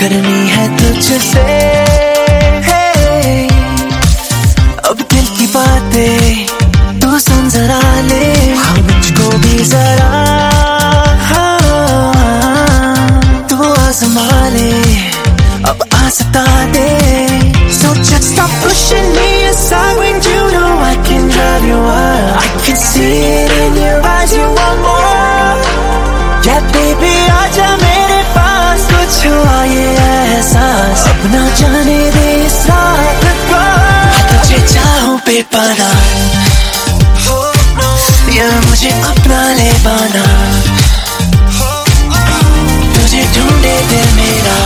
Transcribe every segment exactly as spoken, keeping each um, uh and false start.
करनी है तुझसे। अब दिल की बातें तू सुन जरा ले, हाँ मुझको भी जरा तू आज़मा ले, अब आ सता दे। So just stop pushing me aside when you know I can drive you wild. I can see it in your eyes, you want more. Yeah baby आजा मेरे पास, कुछ हुआ ये एहसास, अब ना जाने दे इस रात को। तुझे चाहूं बेपनाह, या मुझे अपना ले पाना, तुझे ढूंढे दिल मेरा,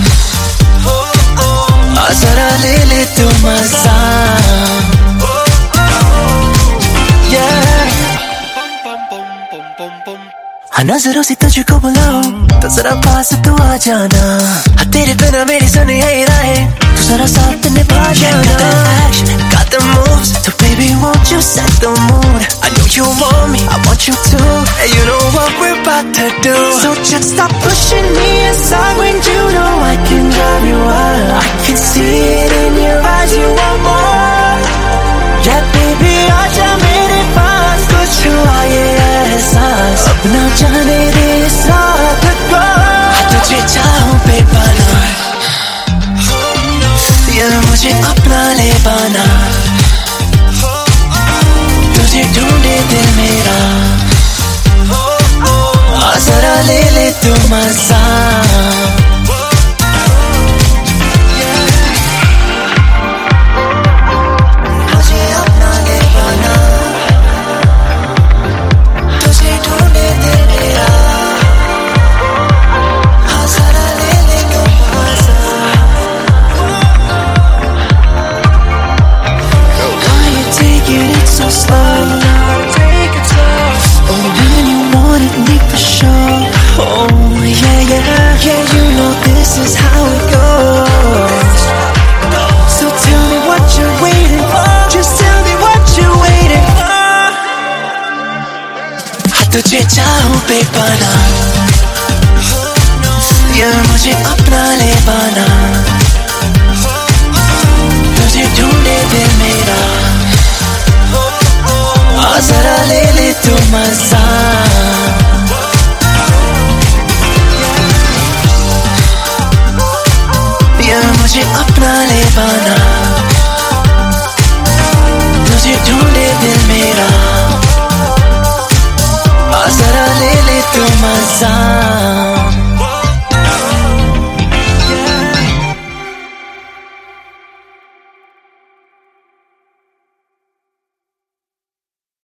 जरा ले ले तू मजा। हाँ नजरों से तुझको बुलाऊं तो जरा पास तू आ जाना, हाँ तेरे बिना मेरी सुनी यही राहें, तू जरा साथ निभा जाना। Got the moves, so baby won't you set the mood? I know you want me, I want you too, and you know what we're about to do. So just stop pushing me aside when you know I can drive you wild. I can see it in your eyes, you want more. Yeah baby आजा मेरे पास, कुछ हुआ ये एहसास, अब ना जाने दे इस रात को। तुझे चाहूं बेपनाह, या मुझे अपना ले पाना, तुझे ढूंढे दिल मेरा, जरा ले ले तू मजा। तुझे चाहूं बेपनाह, या मुझे अपना ले पाना, तुझे ढूंढे दिल मेरा, जरा ले ले तू मजा। या मुझे अपना ले पाना, तुझे ढूंढे दिल मेरा, जरा ले ले तू मजा।